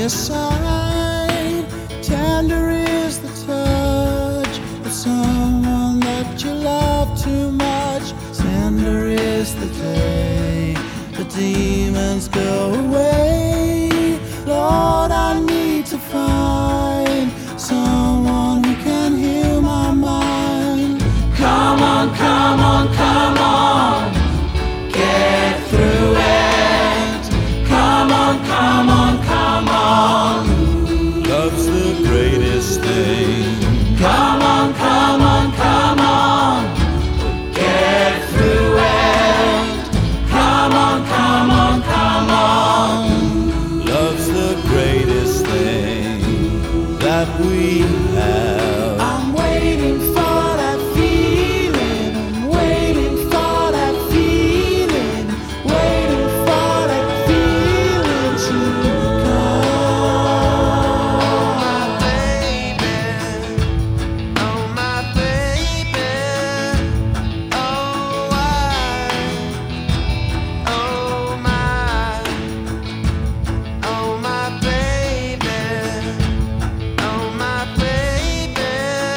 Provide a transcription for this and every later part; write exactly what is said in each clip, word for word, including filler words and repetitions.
your side. Tender is the touch of someone that you love too much. Tender is the day the demons go away. Lord, I need to find someone who can heal my mind. Come on, come on, come on, get through it. Come on, come on, come on, love's the greatest thing. Come on, come on, come on, get through it. Come on, come on, come on, love's the greatest thing that we have. I'm waiting for that feeling, I'm waiting for that feeling, waiting for that feeling to come. Oh my baby, oh I, oh my, oh my baby, oh my baby,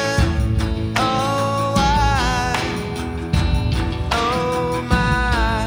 oh I, oh my.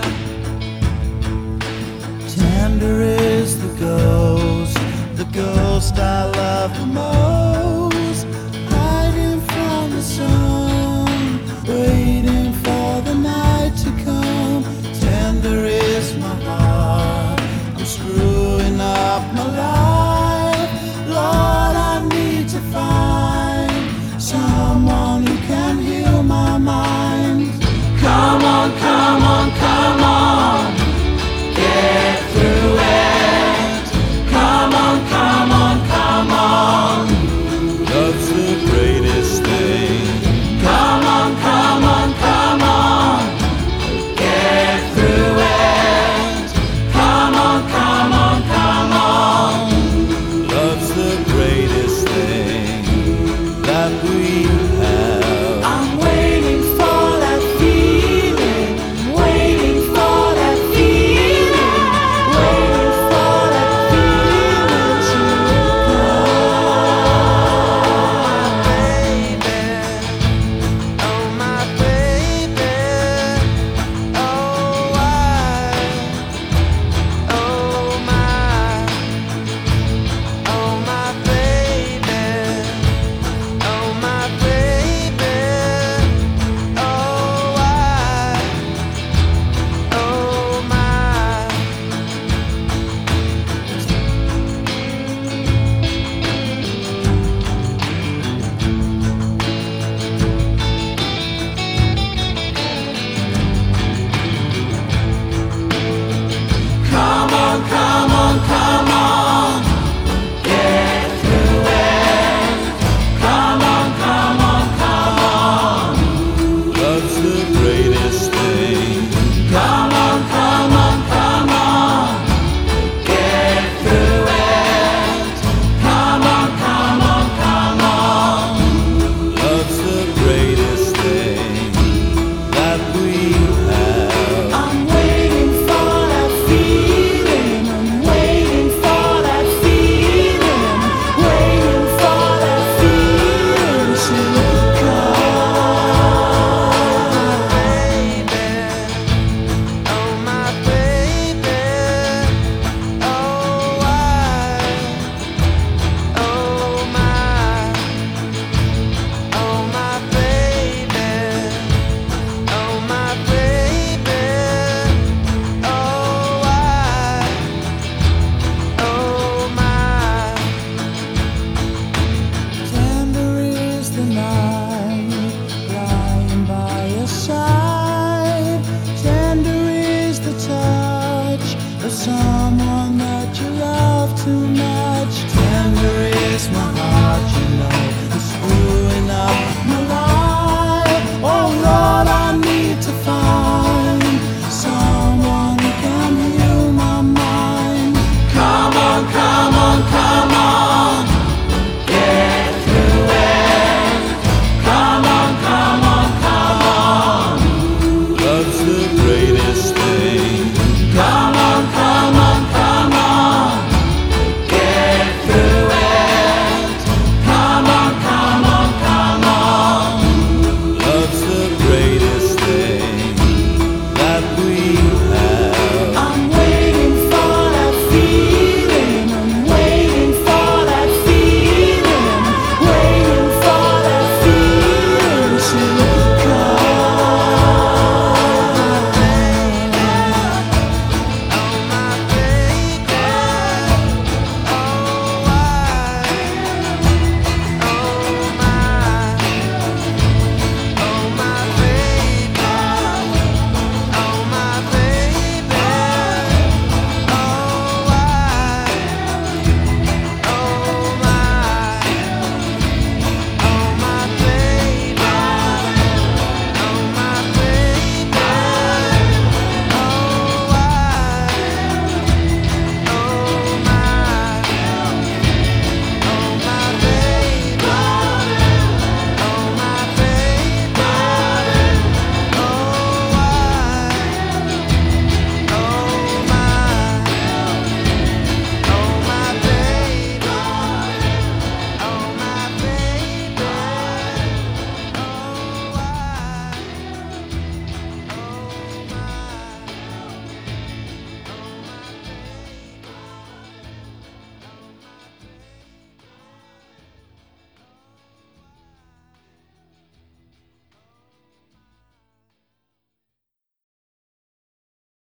Tender is the ghost, the ghost I love the most, hiding from the sun, waiting for the night to come. Tender is my heart, I'm screwing up my life. Lord, I need to find someone who can heal my mind. Come on, come on, come on, get through it. Come on, come on, come on, love's the greatest thing. Come on, come on, come on, get through it. Come on, come on, come on, love's the greatest thing that we have. I'm waiting for that feeling, I'm waiting for that feeling, waiting for that feeling to Oh my baby, oh I, oh my, oh my baby, oh my baby, oh I, oh my. Come on, come on, come on, get through it. Come on, come on, come on, love's the greatest thing. Come on, come on, come on, get through it. Come on, come on, come on, love's the greatest thing that we have. I'm waiting for that feeling, I'm waiting for that feeling, waiting for that feeling to come. Oh my baby, oh I, oh my, oh my baby, oh my baby, oh I, oh my. Tender is the night, lying by your side. Tender is the touch of someone that you love too much. Tender is my heart, you know, it's screwing up my life. Oh Lord, I need to find someone who can heal my mind. Come on, come on, come on, get through it. Come on, come on, come on, love's the greatest thing. Come on, come on, come on, get feel